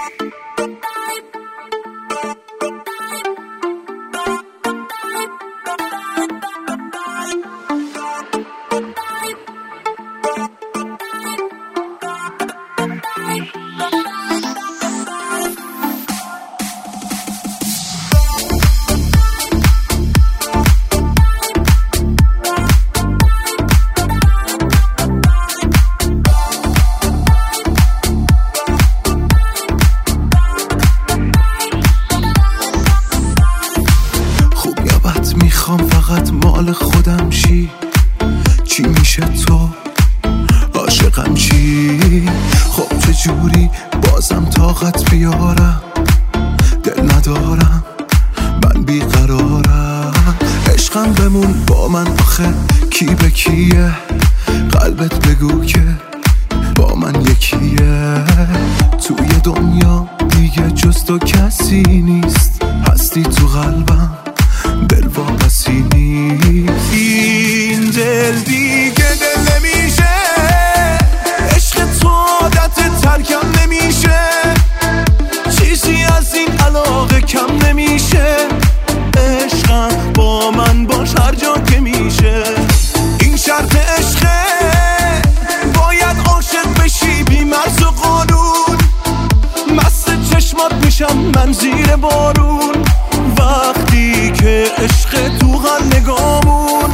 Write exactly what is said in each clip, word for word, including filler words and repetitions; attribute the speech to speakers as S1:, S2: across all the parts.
S1: میخوام فقط مال خودم شی، چی میشه تو عاشقم چی؟ خب چجوری بازم طاقت بیارم، دل ندارم من بیقرارم. عشقم بمون با من آخه کی به کیه، قلبت بگو که با من یکیه. توی دنیا دیگه جز تو کسی نیست، هستی تو قلبم دل واپسی نیست. این دل دیگه دل نمیشه، عشق تو عادت ترکم نمیشه، چیزی از این علاقه کم نمیشه. عشقم با من باش هر جا که میشه، این شرط عشقه باید عاشق بشی بی مرز و قانون. مست چشمات میشم من زیر بارون، وقتی که عشق تو هر نگامون.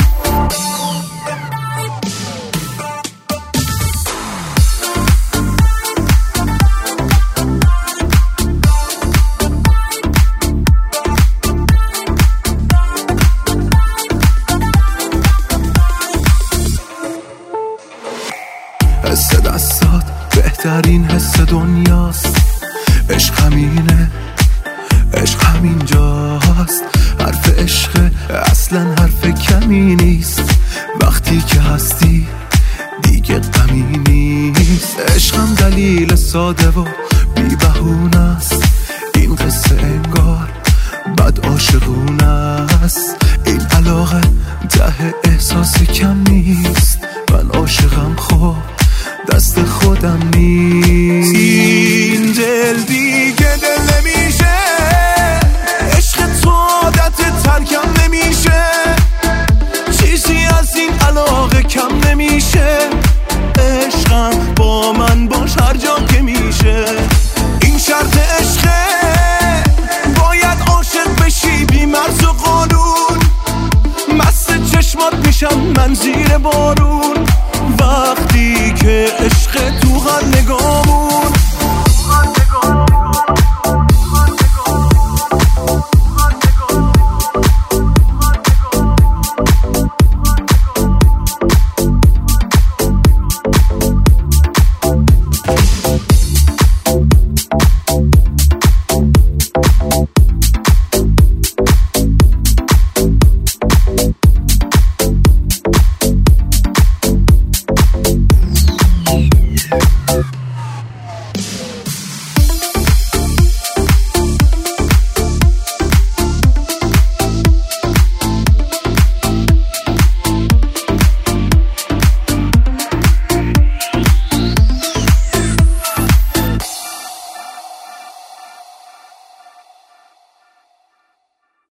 S1: حس دستات بهترین حس دنیاست، عشق همینه، عشق همینجاست. حرف عشق اصلا حرف کمی نیست، وقتی که هستی دیگه غمی نیست. عشقم دلیل ساده و بی بهونه است، این قصه انگار بد عاشقونه است. این علاقه ته احساس کم نیست، من عاشقم خب دست خودم نیست. این دل دیگه دل نمیشه، عشق تو عادت ترکم نمیشه، چیزی از این علاقه کم نمیشه. عشقم با من باش هر جا که میشه، این شرط عشقه باید عاشق بشی بی مرز و قانون. مست چشمات میشم من زیر بارون، وقتی که عشق تو هر نگاه